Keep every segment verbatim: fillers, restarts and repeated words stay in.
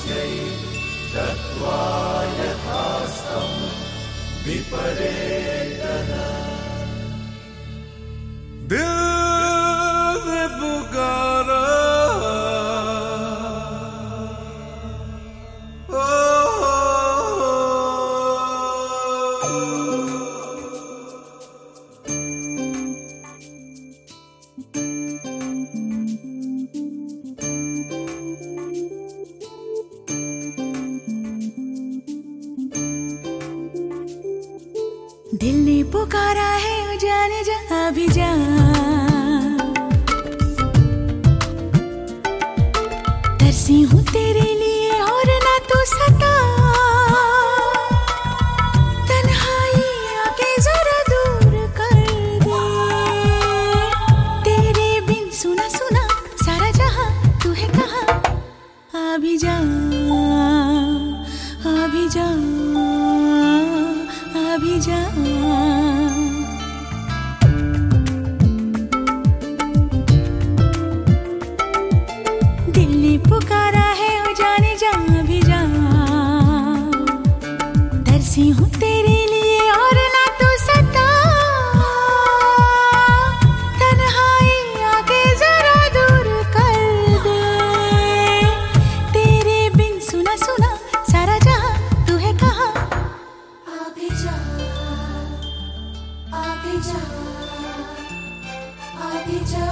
तस्यै दत्त्वा यथास्तं विपरेतन। दिल ने पुकारा दिल ने पुकारा है जाने जहाँ भी जा, तरसी हूँ तेरे लिए और ना तू सता। तन्हाई आके जरा दूर कर दे, तेरे बिन सुना सुना सारा जहाँ तू है कहाँ। आ भी जा आ भी जा आ भी जा। दिल ने पुकारा है ओ जाने जा भी जा, तरसी हूँ तेरे लिए और ना तू सता। तन्हाई आके जरा दूर कर दे, तेरे बिन सुना सुना सारा जहाँ तू है कहाँ। आ भी जा आ भी जा आ भी जा।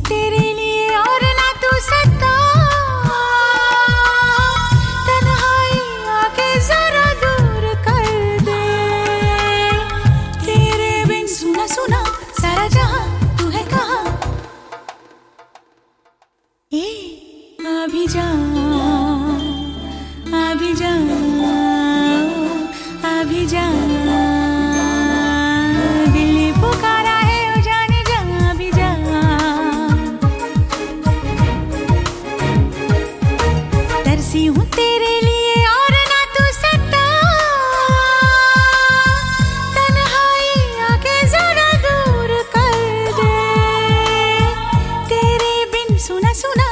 तेरे लिए और ना तू सता, तन्हाई आके जरा दूर कर दे। तेरे बिन सुना सुना सारा जहां, तू है कहाँ? ए अभी जा अभी जा अभी जा, दिल ने पुकारा है ओ जाने जा, अभी जा। तरसी हूँ तेरे लिए और ना तू सता, तन्हाई आके जरा दूर कर दे। तेरे बिन सुना सुना